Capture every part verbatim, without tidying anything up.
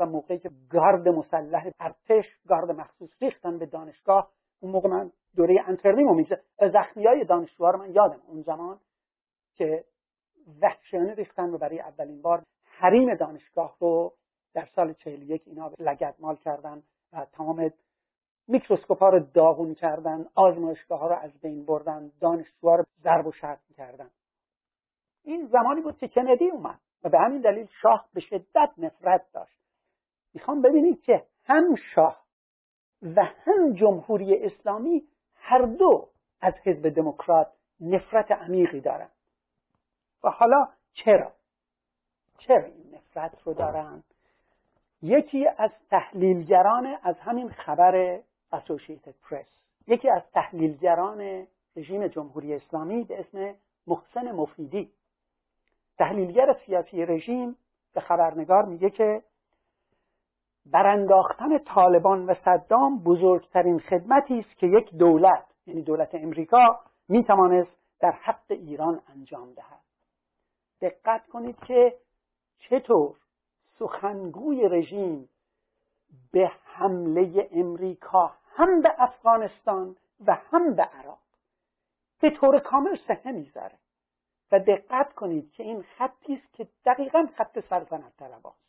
و موقعی که گارد مسلح ارتش، گارد مخصوص ریختن به دانشگاه، اون موقع من دوره انترنیمو میگه زخمیای دانشجوها رو من یادم اون زمان که وحشیانه ریختن و برای اولین بار حریم دانشگاه رو در سال چهل و یک اینا لگدمال کردن و تمام میکروسکوپ‌ها رو داغون کردن، آزمایشگاه‌ها رو از بین بردن، دانشجوها رو ضرب و شتم کردن. این زمانی بود که کندی اومد و به همین دلیل شاه به شدت نفرت داشت. میخوام ببینید که هم شاه و هم جمهوری اسلامی هر دو از حزب دموکرات نفرت عمیقی دارن. و حالا چرا؟ چرا این نفرت رو دارن؟ یکی از تحلیلگران از همین خبر اسوسییتد پرس، یکی از تحلیلگران رژیم جمهوری اسلامی به اسم محسن مفیدی، تحلیلگر سیاسی رژیم، به خبرنگار میگه که برانداختن طالبان و صدام بزرگترین خدمتی است که یک دولت، یعنی دولت امریکا، میتوانست در حق ایران انجام دهد. دقت کنید که چطور سخنگوی رژیم به حمله امریکا هم به افغانستان و هم به عراق به طور کامل صحنه میذاره و دقت کنید که این خطی است که دقیقاً خط سلطنت طلباست.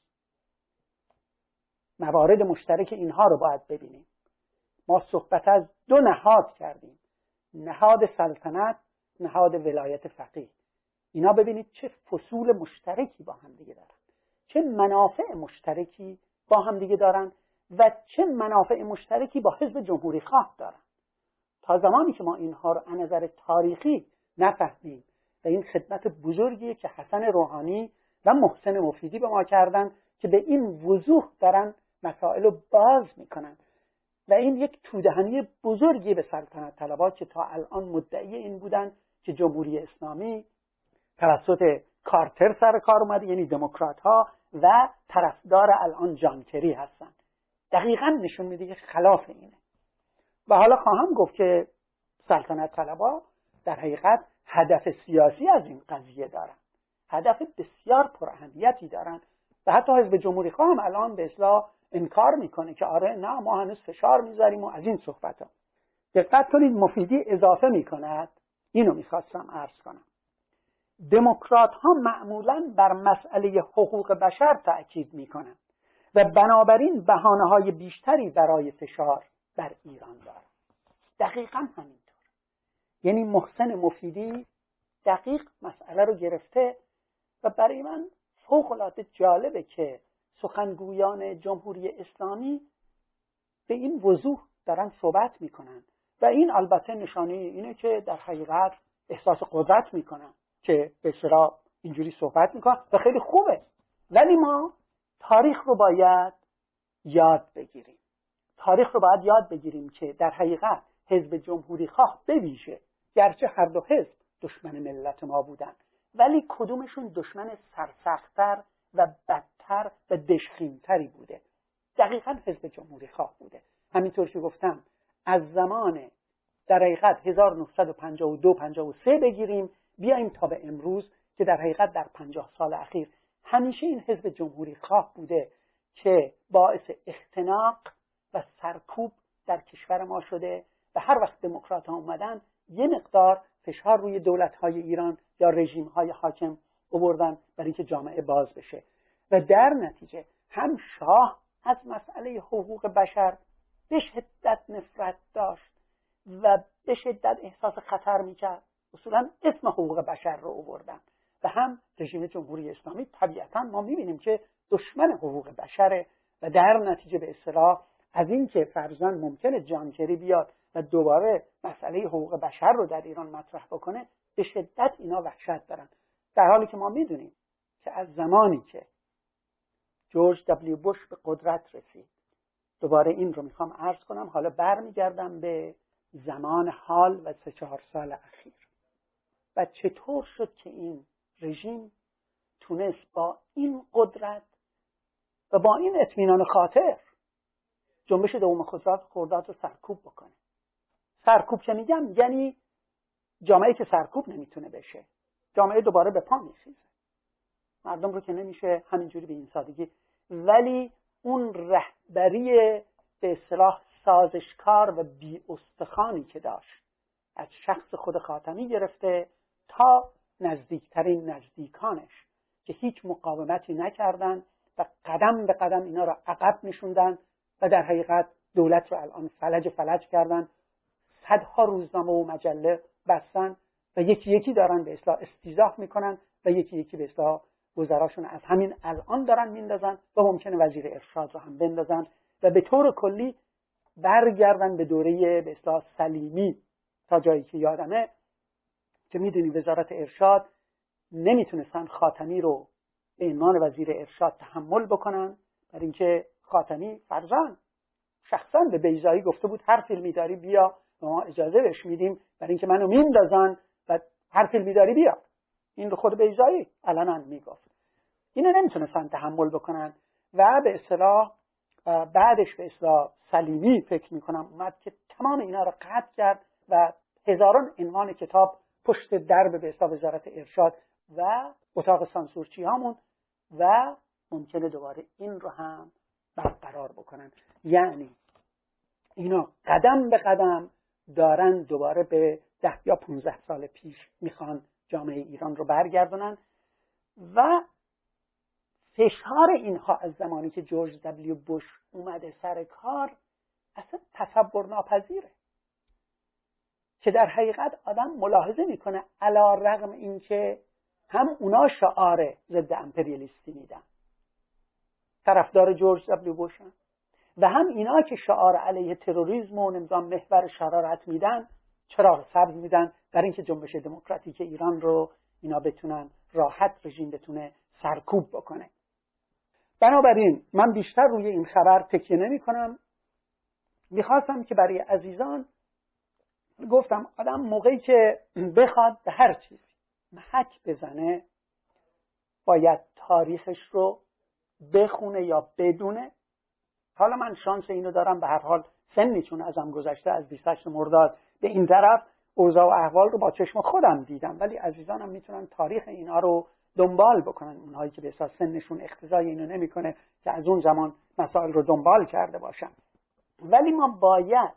موارد مشترک اینها رو باید ببینیم. ما صحبت از دو نهاد کردیم، نهاد سلطنت، نهاد ولایت فقیه. اینا ببینید چه فصول مشترکی با هم دیگه دارن، چه منافع مشترکی با هم دیگه دارن و چه منافع مشترکی با حزب جمهوری خواه دارن. تا زمانی که ما اینها رو از نظر تاریخی نفهمیم و این خدمت بزرگیه که حسن روحانی و محسن مفیدی به ما کردن که به این وضوح دارن مسائل رو باز میکنن و این یک تودهنی بزرگی به سلطنت طلبها که تا الان مدعی این بودن که جمهوری اسلامی توسط کارتر سر کار اومده، یعنی دموکرات ها، و طرفدار الان جان کری هستن. دقیقاً نشون میده که خلاف اینه. و حالا خواهم گفت که سلطنت طلبها در حقیقت هدف سیاسی از این قضیه دارن، هدف بسیار پراهمیتی دارن و حتی حزب جمهوری خواه هم الان به اصطلاح انکار میکنه که آره نه ما هنوز فشار میذاریم و از این صحبت ها. دقت کنید مفیدی اضافه میکند، اینو میخواستم عرض کنم، دموکرات ها معمولاً بر مسئله حقوق بشر تأکید میکنند و بنابراین بهانه های بیشتری برای فشار بر ایران دارند. دقیقاً همینطور. یعنی محسن مفیدی دقیق مسئله رو گرفته و برای من فوق العاده جالبه که سخنگویان جمهوری اسلامی به این وضوح دارن صحبت میکنن و این البته نشانه اینه که در حقیقت احساس قدرت میکنن که به اصطلاح اینجوری صحبت میکنن و خیلی خوبه. ولی ما تاریخ رو باید یاد بگیریم. تاریخ رو باید یاد بگیریم که در حقیقت حزب جمهوری خواه به ویژه، گرچه هر دو حزب دشمن ملت ما بودن، ولی کدومشون دشمن سرسخت‌تر و بدتر و دشخیمتری بوده؟ دقیقاً حزب جمهوری خواه بوده. همینطور که گفتم از زمان در حقیقت هزار و نهصد و پنجاه و دو پنجاه و سه بگیریم بیایم تا به امروز که در حقیقت در پنجاه سال اخیر همیشه این حزب جمهوری خواه بوده که باعث اختناق و سرکوب در کشور ما شده و هر وقت دموکرات ها اومدن یه مقدار فشار روی دولت های ایران یا رژیم های حاکم آوردن برای اینکه جامعه باز بشه و در نتیجه هم شاه از مسئله حقوق بشر به شدت نفرت داشت و به شدت احساس خطر میکرد، اصولا اسم حقوق بشر رو آوردن، و هم رژیم جمهوری اسلامی طبیعتا ما میبینیم که دشمن حقوق بشره و در نتیجه به اصطلاح از این که فرضاً ممکنه جان کری بیاد و دوباره مسئله حقوق بشر رو در ایران مطرح بکنه به شدت اینا وحشت دارن، در حالی که ما میدونیم که از زمانی که جورج دبلیو بوش به قدرت رسید، دوباره این رو میخوام عرض کنم، حالا برمیگردم به زمان حال و سه چهار سال اخیر و چطور شد که این رژیم تونست با این قدرت و با این اطمینان خاطر جنبش دوم خرداد رو سرکوب بکنه. سرکوب که میگم یعنی جامعه که سرکوب نمیتونه بشه، جامعه دوباره به پا میخیزه، مردم رو که نمیشه همینجوری به این سادگی، ولی اون رهبری به اصطلاح سازشکار و بی استخوانی که داشت، از شخص خود خاتمی گرفته تا نزدیکترین نزدیکانش که هیچ مقاومتی نکردند و قدم به قدم اینا را عقب نشوندن و در حقیقت دولت رو الان فلج فلج کردن. صدها روزنامه و مجله بستن و یکی یکی دارن به اصطلاح استیضاح میکنن و یکی یکی به اصطلاح وزراشون از همین الان دارن میندازن و ممکنه وزیر ارشاد رو هم بندازن و به طور کلی برگردن به دوره به اصطلاح سلیمی. تا جایی که یادمه که میدونی وزارت ارشاد نمیتونستن خاتمی رو به عنوان وزیر ارشاد تحمل بکنن، برای اینکه خاتمی فرزن شخصا به بیضایی گفته بود هر فیلمی داری بیا و ما اجازه بهش میدیم، برای اینکه منو میندازن و هر فیلمی داری بیا. این رو خود بیضایی علنا میگفت. اینو نمیتونستن تحمل بکنن و به اصطلاح بعدش به اصطلاح سلیمی فکر میکنم اومد که تمام اینا رو قطع کرد و هزاران عنوان کتاب پشت درب به اصطلاح وزارت ارشاد و اتاق سانسورچی هامون و ممکنه دوباره این رو هم برقرار بکنن. یعنی اینا قدم به قدم دارن دوباره به ده یا پونزده سال پیش میخوان جامعه ایران رو برگردونن و فشار اینها از زمانی که جورج دبلیو بوش اومده سر کار اصلا تصور ناپذیره که در حقیقت آدم ملاحظه میکنه علی رغم این که هم اونا شعار ضد امپریالیستی میدن، طرفدار جورج دبلیو بوشن، و هم اینا که شعار علیه تروریسم و نظام محور شرارت میدن چراغ سبز میدن برای اینکه جنبش دموکراتیک ایران رو اینا بتونن راحت رژیم بتونه سرکوب بکنه. بنابراین من بیشتر روی این خبر تکیه نمی کنم. میخواستم که برای عزیزان گفتم آدم موقعی که بخواد به هر چیزی محک بزنه باید تاریخش رو بخونه یا بدونه. حالا من شانس اینو دارم به هر حال سنی چون ازم گذشته از بیست و هشت مرداد به این طرف اوضاع و احوال رو با چشم خودم دیدم، ولی عزیزانم میتونن تاریخ اینا رو دنبال بکنن، اونهایی که به اساس سنشون اقتضای اینو نمیکنه که از اون زمان مسائل رو دنبال کرده باشن. ولی ما باید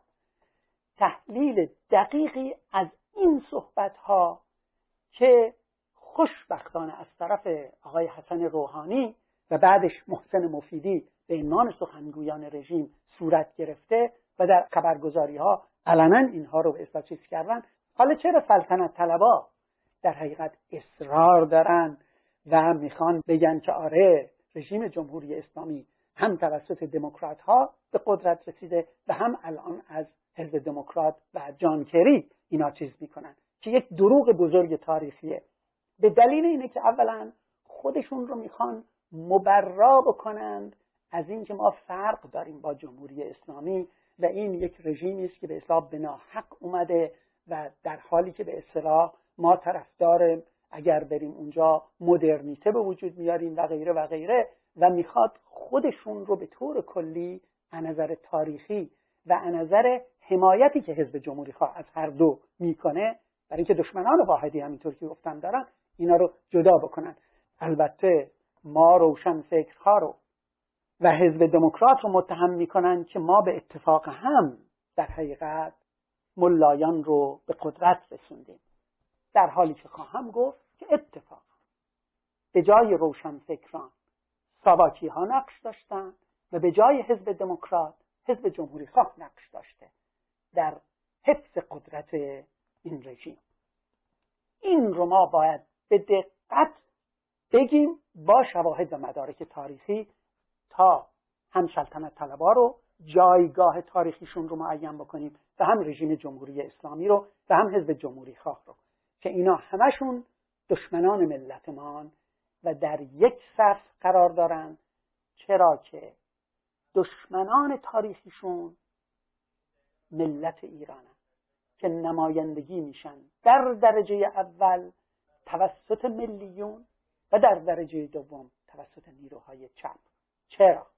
تحلیل دقیقی از این صحبت ها که خوشبختانه از طرف آقای حسن روحانی و بعدش محسن مفیدی به عنوان سخنگویان رژیم صورت گرفته و در خبرگزاری ها علنا اینها رو به اصطلاح چیز کردن. حالا چرا سلطنت طلبا در حقیقت اصرار دارن و میخوان بگن که آره رژیم جمهوری اسلامی هم توسط دموکرات ها به قدرت رسیده و هم الان از حزب دموکرات و جان کری اینا چیز میکنن، که یک دروغ بزرگ تاریخیه. به دلیل اینه که اولا خودشون رو میخوان مبرا بکنند از این که ما فرق داریم با جمهوری اسلامی و این یک رژیمی است که به اصطلاح بناحق اومده و در حالی که به اصطلاح ما طرفدار اگر بریم اونجا مدرنیته به وجود میاریم و غیره و غیره، و میخواد خودشون رو به طور کلی از نظر تاریخی و از نظر حمایتی که حزب جمهوری خواه از هر دو میکنه، برای اینکه دشمنان واحدی همینطور که گفتم دارن، اینا رو جدا بکنن. البته ما روشن فکرها رو و حزب دموکرات رو متهم میکنن که ما به اتفاق هم در حقیقت ملایان رو به قدرت رسوندیم، در حالی که خواهم گفت که اتفاق به جای روشن فکران ساواکی ها نقش داشتن و به جای حزب دموکرات حزب جمهوری خواه نقش داشته در حفظ قدرت این رژیم. این رو ما باید به دقت بگیم با شواهد و مدارک تاریخی تا هم سلطنت طلبا رو جایگاه تاریخیشون رو معین بکنیم و هم رژیم جمهوری اسلامی رو و هم حزب جمهوری خواه رو، که اینا همشون دشمنان ملتمان و در یک صف قرار دارن، چرا که دشمنان تاریخیشون ملت ایرانن که نمایندگی میشن در درجه اول توسط ملیون و در درجه دوم توسط نیروهای چپ. چرا؟